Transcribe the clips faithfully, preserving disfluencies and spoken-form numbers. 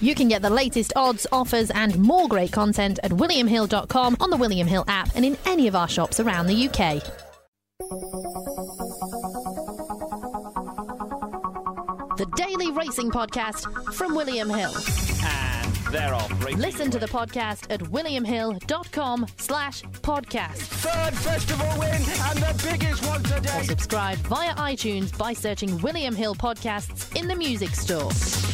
You can get the latest odds, offers and more great content at william hill dot com, on the William Hill app and in any of our shops around the U K. The Daily Racing Podcast from William Hill. And they're off. Listen to the podcast at william hill dot com slash podcast. Third festival win and the biggest one today. Or subscribe via iTunes by searching William Hill Podcasts in the music store.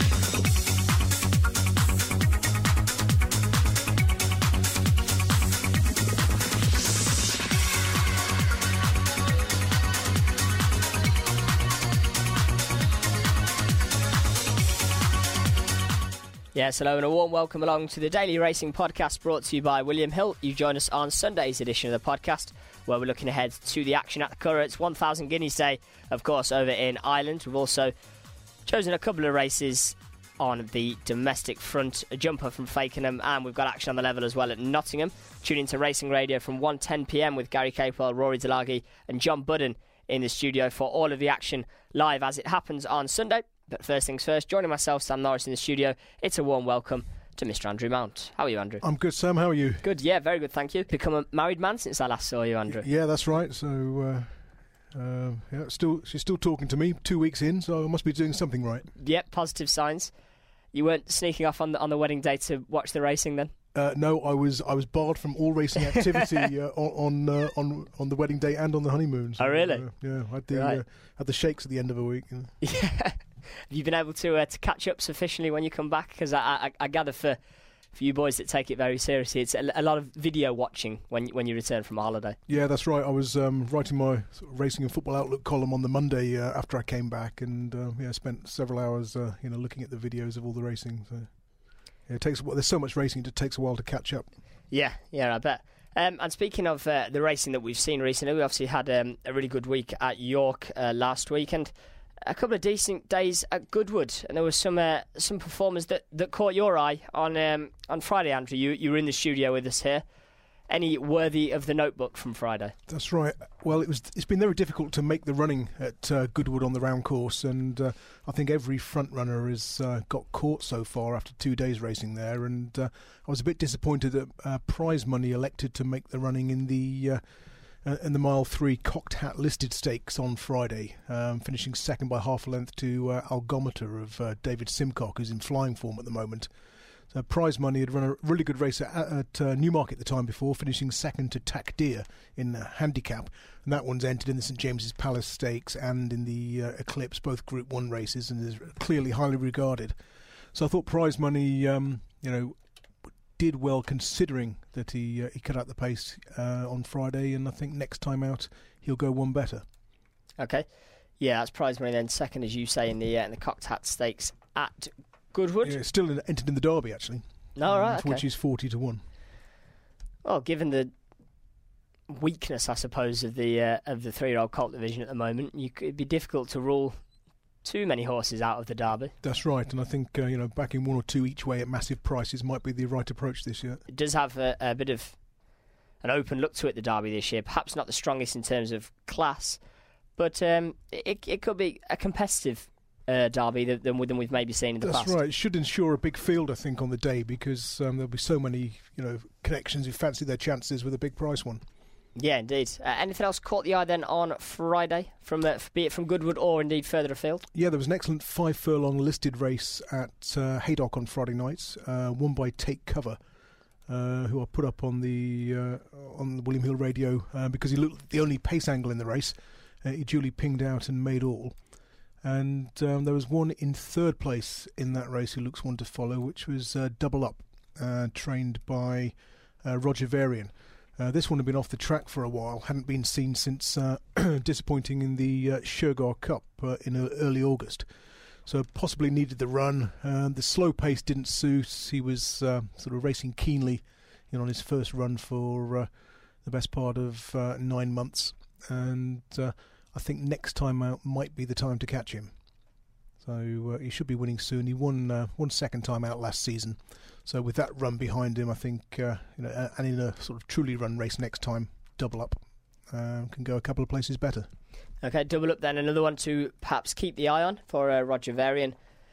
Yes, hello and a warm welcome along to the Daily Racing Podcast brought to you by William Hill. You join us on Sunday's edition of the podcast where we're looking ahead to the action at the Curragh. It's one thousand Guineas Day, of course, over in Ireland. We've also chosen a couple of races on the domestic front, a jumper from Fakenham, and we've got action on the level as well at Nottingham. Tune into Racing Radio from one ten p m with Gary Capewell, Rory Delaghi and John Budden in the studio for all of the action live as it happens on Sunday. But first things first, joining myself, Sam Norris, in the studio, it's a warm welcome to Mister Andrew Mount. How are you, Andrew? I'm good, Sam. How are you? Good, yeah, very good, thank you. Become a married man since I last saw you, Andrew. Yeah, that's right. So, uh, uh, yeah, still, she's still talking to me two weeks in, so I must be doing something right. Yep, positive signs. You weren't sneaking off on the, on the wedding day to watch the racing then? Uh, no, I was I was barred from all racing activity uh, on on, uh, on on the wedding day and on the honeymoon. So, oh, really? Uh, yeah, I had the, right. uh, had the shakes at the end of a week. You know. Yeah. Have you been able to uh, to catch up sufficiently when you come back? Because I, I, I gather for, for you boys that take it very seriously, it's a, a lot of video watching when when you return from a holiday. Yeah, that's right. I was um, writing my sort of Racing and Football Outlook column on the Monday uh, after I came back, and uh, yeah, spent several hours uh, you know looking at the videos of all the racing. So yeah, it takes there's so much racing, it takes a while to catch up. Yeah, yeah, I bet. Um, and speaking of uh, the racing that we've seen recently, we obviously had um, a really good week at York uh, last week, and a couple of decent days at Goodwood, and there were some uh, some performers that, that caught your eye on um, on Friday, Andrew. You you were in the studio with us here. Any worthy of the notebook from Friday? That's right. Well, it was. It's been very difficult to make the running at uh, Goodwood on the round course, and uh, I think every front runner has uh, got caught so far after two days racing there. And uh, I was a bit disappointed that uh, Prize Money elected to make the running in the. Uh, Uh, in the mile three Cocked Hat listed stakes on Friday, um, finishing second by half a length to uh, Algometer of uh, David Simcock, who's in flying form at the moment. So Prize Money had run a really good race at, at uh, Newmarket the time before, finishing second to Tack Deer in uh, handicap, and that one's entered in the St James's Palace Stakes and in the uh, Eclipse, both Group One races, and is clearly highly regarded. So I thought Prize Money, um, you know. did well considering that he uh, he cut out the pace uh, on Friday, and I think next time out he'll go one better. Okay, yeah, that's Prize Money then second, as you say, in the uh, in the Cocked Hat Stakes at Goodwood. Yeah, still in, entered in the Derby actually. No, um, right, for okay. Which is forty to one. Well, given the weakness, I suppose, of the uh, of the three-year-old colt division at the moment, you could, it'd be difficult to rule too many horses out of the Derby. That's right, and I think uh, you know backing one or two each way at massive prices might be the right approach this year. It does have a, a bit of an open look to it, the Derby this year. Perhaps not the strongest in terms of class, but um, it it could be a competitive uh, Derby than, than we've maybe seen in the That's past. That's right. It should ensure a big field, I think, on the day, because um, there'll be so many you know connections who fancy their chances with a big price one. Yeah, indeed. Uh, anything else caught the eye then on Friday, from uh, be it from Goodwood or indeed further afield? Yeah, there was an excellent five furlong listed race at uh, Haydock on Friday nights, uh, won by Take Cover, uh, who I put up on the uh, on the William Hill radio uh, because he looked the only pace angle in the race. Uh, he duly pinged out and made all. And um, there was one in third place in that race who looks one to follow, which was uh, Double Up, uh, trained by uh, Roger Varian. Uh, this one had been off the track for a while, hadn't been seen since uh, disappointing in the uh, Shergar Cup uh, in uh, early August. So possibly needed the run. Uh, the slow pace didn't suit. He was uh, sort of racing keenly you know, on his first run for uh, the best part of uh, nine months. And uh, I think next time out might be the time to catch him. So uh, he should be winning soon. He won uh, one second time out last season. So with that run behind him, I think, uh, you know, and in a sort of truly run race next time, Double Up uh, can go a couple of places better. Okay, Double Up then, another one to perhaps keep the eye on for uh, Roger Varian.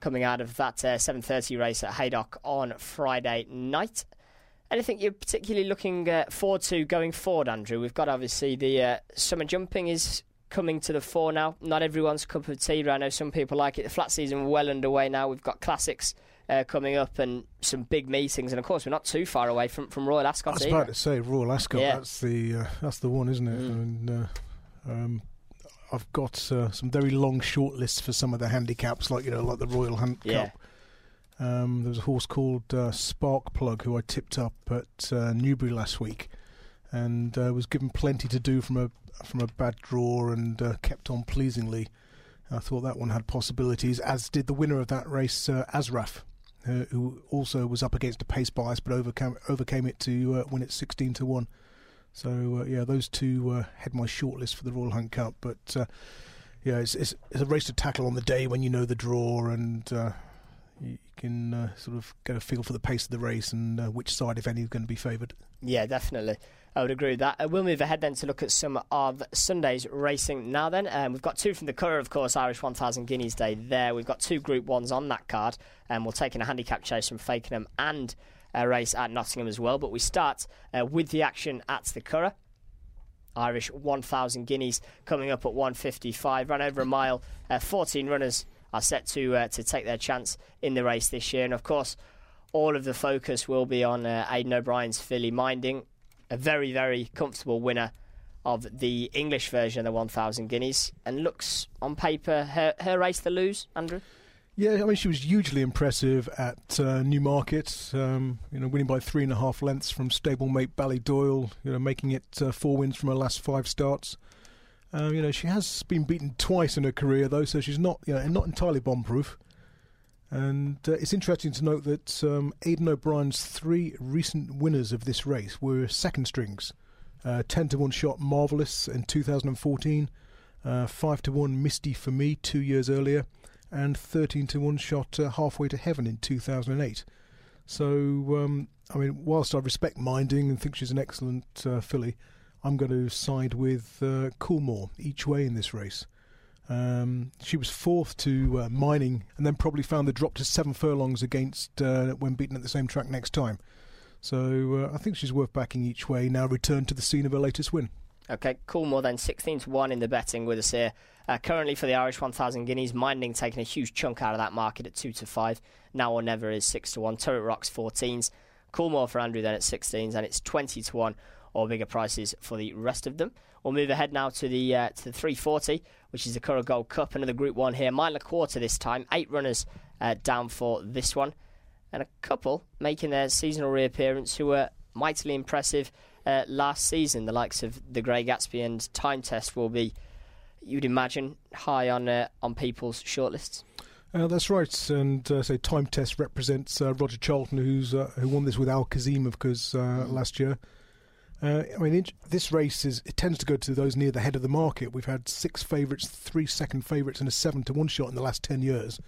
coming out of that uh, seven thirty race at Haydock on Friday night. Anything you're particularly looking uh, forward to going forward, Andrew? We've got obviously the uh, summer jumping is coming to the fore now. Not everyone's cup of tea, but I know some people like it. The flat season well underway now. We've got classics uh, coming up and some big meetings, and of course we're not too far away from, from Royal Ascot. I was either. about to say Royal Ascot. Yeah. That's the uh, that's the one, isn't it? Mm. And, uh, um, I've got uh, some very long short lists for some of the handicaps, like you know, like the Royal Hunt Yeah. Cup. Um, there was a horse called uh, Spark Plug who I tipped up at uh, Newbury last week, and uh, was given plenty to do from a from a bad draw, and uh, kept on pleasingly. I thought that one had possibilities, as did the winner of that race, uh, Asraf, uh, who also was up against a pace bias, but overcame overcame it to uh, win it sixteen to one. So uh, yeah, those two uh, head my shortlist for the Royal Hunt Cup. But uh, yeah, it's, it's it's a race to tackle on the day when you know the draw, and uh, you can uh, sort of get a feel for the pace of the race and uh, which side, if any, is going to be favoured. Yeah, definitely. I would agree with that. Uh, we'll move ahead then to look at some of Sunday's racing now then. Um, we've got two from the Curragh, of course, Irish one thousand Guineas Day there. We've got two Group ones on that card, and we'll take in a handicap chase from Fakenham and a race at Nottingham as well. But we start uh, with the action at the Curragh. Irish one thousand Guineas coming up at one fifty-five. Ran over a mile. Uh, fourteen runners are set to uh, to take their chance in the race this year. And of course, all of the focus will be on uh, Aidan O'Brien's filly Minding, a very, very comfortable winner of the English version of the one thousand Guineas, and looks on paper her, her race to lose, Andrew. Yeah, I mean, she was hugely impressive at uh, Newmarket, um, you know, winning by three and a half lengths from stablemate Ballydoyle, you know, making it uh, four wins from her last five starts. Um, you know, she has been beaten twice in her career, though, so she's not, you know, not entirely bomb-proof. And uh, it's interesting to note that um, Aidan O'Brien's three recent winners of this race were second strings. Uh, ten to one shot Marvellous in two thousand fourteen, uh, five to one Misty for Me two years earlier, and thirteen to one shot uh, Halfway to Heaven in two thousand eight. So, um, I mean, whilst I respect Minding and think she's an excellent uh, filly, I'm going to side with uh, Coolmore each way in this race. Um, she was fourth to uh, Mining, and then probably found the drop to seven furlongs against uh, when beaten at the same track next time. So uh, I think she's worth backing each way, now returned to the scene of her latest win. Okay, Coolmore then sixteen to one in the betting with us here. Uh, currently for the Irish one thousand Guineas, Minding taking a huge chunk out of that market at two to five. Now or Never is six to one. Turret Rocks fourteens. Coolmore for Andrew then at sixteens, and it's twenty to one or bigger prices for the rest of them. We'll move ahead now to the uh, to the three forty, which is the Curragh Gold Cup, another Group one here. Mile and a quarter this time. Eight runners uh, down for this one. And a couple making their seasonal reappearance who were mightily impressive uh, last season. The likes of the Grey Gatsby and Time Test will be, you'd imagine, high on uh, on people's shortlists. Uh, that's right, and uh, say Time Test represents uh, Roger Charlton, who's uh, who won this with Al Kazim, of course, uh, mm. last year. Uh, I mean, it, this race is it tends to go to those near the head of the market. We've had six favourites, three second favourites, and a seven to one shot in the last ten years,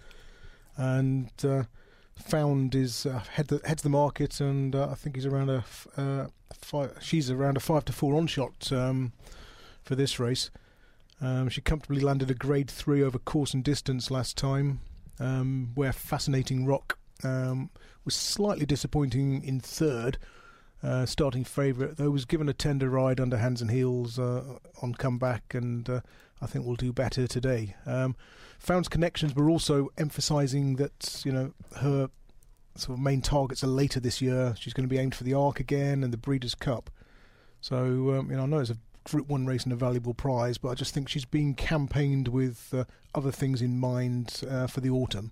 and uh, Found is uh, head the, heads the market, and uh, I think he's around a f- uh, five, she's around a five to four on shot um, for this race. Um, she comfortably landed a grade three over course and distance last time, um, where Fascinating Rock um, was slightly disappointing in third. Uh, starting favourite, though, was given a tender ride under Hands and Heels uh, on comeback, and uh, I think will do better today. Um, Found's connections were also emphasising that, you know, her sort of main targets are later this year. She's going to be aimed for the Arc again and the Breeders' Cup. So, um, you know, I know it's a Group one race and a valuable prize, but I just think she's being campaigned with uh, other things in mind uh, for the autumn.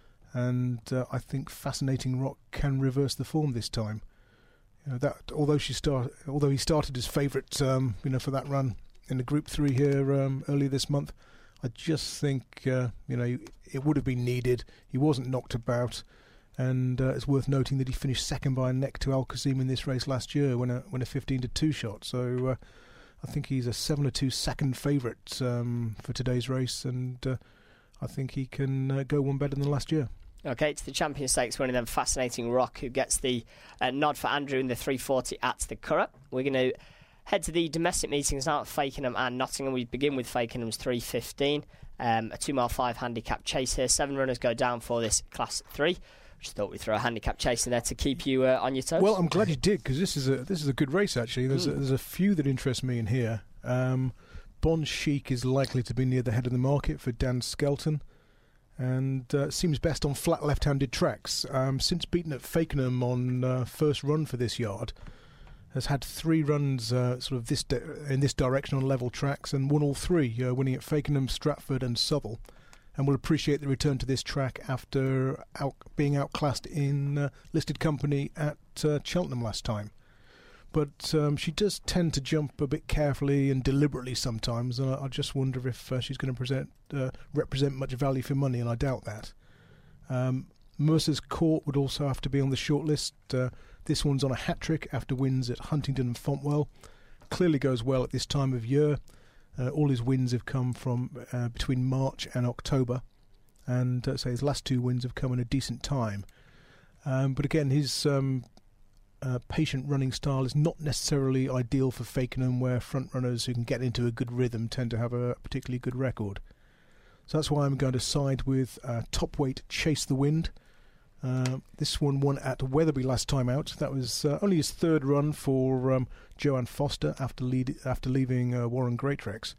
And uh, I think Fascinating Rock can reverse the form this time. You know, that although she start, although he started as favourite, um, you know, for that run in the Group Three here um, earlier this month, I just think uh, you know it would have been needed. He wasn't knocked about, and uh, it's worth noting that he finished second by a neck to Al Kazim in this race last year when a when a fifteen to two shot. So uh, I think he's a seven to two second favourite um, for today's race, and uh, I think he can uh, go one better than last year. Okay, it's the Champion Stakes winning then Fascinating Rock, who gets the uh, nod for Andrew in the three forty at the Curragh. We're going to head to the domestic meetings now at Fakenham and Nottingham. We begin with Fakenham's three fifteen, um, a two mile five handicap chase here. Seven runners go down for this Class three. Just thought we'd throw a handicap chase in there to keep you uh, on your toes. Well, I'm glad you did, because this is a this is a good race actually. There's mm. a, there's a few that interest me in here. Um, Bond Chic is likely to be near the head of the market for Dan Skelton, and uh, seems best on flat left-handed tracks. Um, since beaten at Fakenham on uh, first run for this yard, has had three runs uh, sort of this di- in this direction on level tracks and won all three, uh, winning at Fakenham, Stratford and Southwell, and will appreciate the return to this track after out, being outclassed in uh, listed company at uh, Cheltenham last time. But um, she does tend to jump a bit carefully and deliberately sometimes, and I, I just wonder if uh, she's going to present, uh, represent much value for money, and I doubt that. Um, Mercer's Court would also have to be on the short list. Uh, this one's on a hat-trick after wins at Huntingdon and Fontwell. Clearly goes well at this time of year. Uh, all his wins have come from uh, between March and October, and uh, so his last two wins have come in a decent time. Um, but again, his um, uh, patient running style is not necessarily ideal for Fakenham, where front runners who can get into a good rhythm tend to have a particularly good record. So that's why I'm going to side with uh, top weight Chase the Wind. Uh, this one won at Wetherby last time out. That was uh, only his third run for um, Joanne Foster after lead, after leaving uh, Warren Greatrex,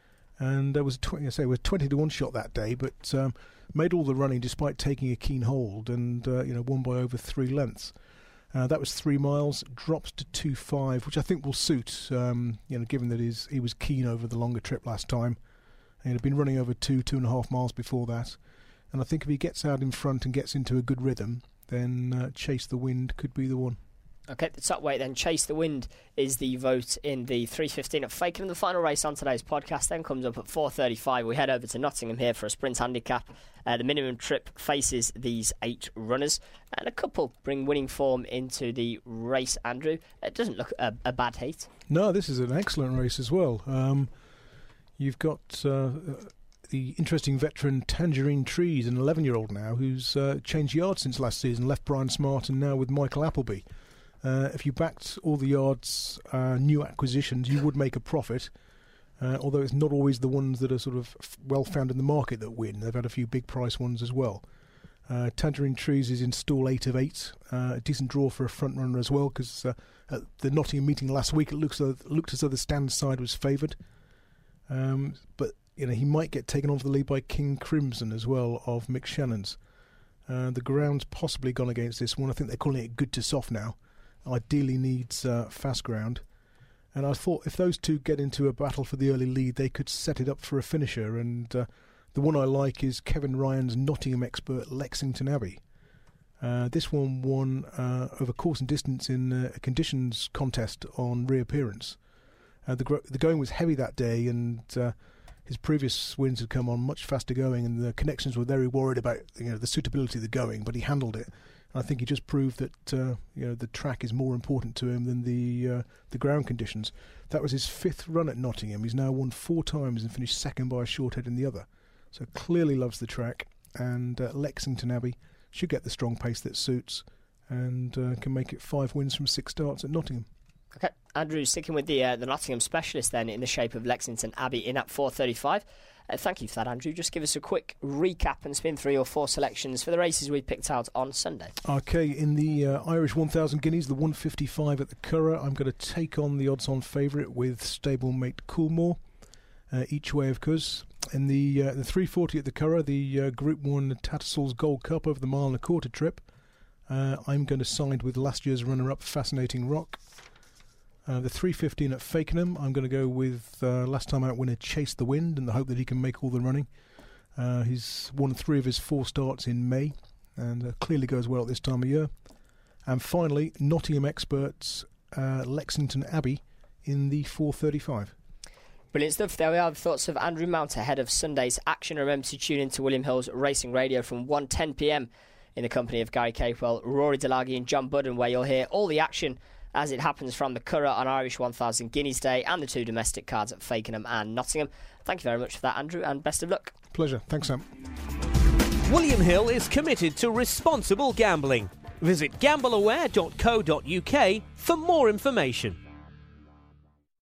and there was twenty, I say, was twenty to one shot that day, but um, made all the running despite taking a keen hold, and uh, you know won by over three lengths. Uh, that was three miles. Drops to two five, which I think will suit. Um, you know, given that he's, he was keen over the longer trip last time, and he'd been running over two two and a half miles before that. And I think if he gets out in front and gets into a good rhythm, then uh, Chase the Wind could be the one. Okay, the top weight then, Chase the Wind, is the vote in the three fifteen at Fakenham. The final race on today's podcast then comes up at four thirty-five. We head over to Nottingham here for a sprint handicap. Uh, the minimum trip faces these eight runners, and a couple bring winning form into the race, Andrew. It doesn't look a, a bad heat. No, this is an excellent race as well. Um, you've got... Uh, the interesting veteran Tangerine Trees, an eleven-year-old now, who's uh, changed yards since last season, left Brian Smart and now with Michael Appleby. Uh, if you backed all the yards, uh, new acquisitions, you would make a profit, uh, although it's not always the ones that are sort of f- well found in the market that win. They've had a few big price ones as well. Uh, Tangerine Trees is in stall eight of eight, uh, a decent draw for a front runner as well, because uh, at the Nottingham meeting last week it looks uh, looked as though the stand side was favoured. Um, but You know, he might get taken off the lead by King Crimson as well of Mick Shannon's. Uh, the ground's possibly gone against this one. I think they're calling it good to soft now. Ideally needs uh, fast ground. And I thought if those two get into a battle for the early lead, they could set it up for a finisher. And uh, the one I like is Kevin Ryan's Nottingham expert Lexington Abbey. Uh, this one won uh, over course and distance in uh, a conditions contest on reappearance. Uh, the, gro- the going was heavy that day, and uh, his previous wins had come on much faster going, and the connections were very worried about you know the suitability of the going, but he handled it. And I think he just proved that uh, you know the track is more important to him than the uh, the ground conditions. That was his fifth run at Nottingham. He's now won four times and finished second by a short head in the other. So clearly loves the track, and uh, Lexington Abbey should get the strong pace that suits, and uh, can make it five wins from six starts at Nottingham. Okay, Andrew, sticking with the uh, the Nottingham specialist then in the shape of Lexington Abbey in at four thirty-five. Uh, thank you for that, Andrew. Just give us a quick recap and spin three or four selections for the races we picked out on Sunday. Okay, in the uh, Irish one thousand guineas, the one fifty-five at the Curragh, I'm going to take on the odds-on favourite with stablemate Coolmore, uh, each way of course. In the uh, the three forty at the Curragh, the uh, Group one Tattersalls Gold Cup over the mile and a quarter trip, uh, I'm going to side with last year's runner-up Fascinating Rock. Uh, the three fifteen at Fakenham, I'm going to go with uh, last time out winner Chase the Wind in the hope that he can make all the running. Uh, he's won three of his four starts in May, and uh, clearly goes well at this time of year. And finally, Nottingham experts uh, Lexington Abbey in the four thirty-five. Brilliant stuff. There we are, the thoughts of Andrew Mount ahead of Sunday's action. Remember to tune in to William Hill's Racing Radio from one ten p m in the company of Gary Capewell, Rory Delaghi and John Budden, where you'll hear all the action as it happens from the Curragh on Irish one thousand Guineas Day and the two domestic cards at Fakenham and Nottingham. Thank you very much for that, Andrew, and best of luck. Pleasure. Thanks, Sam. William Hill is committed to responsible gambling. Visit gamble aware dot co dot uk for more information.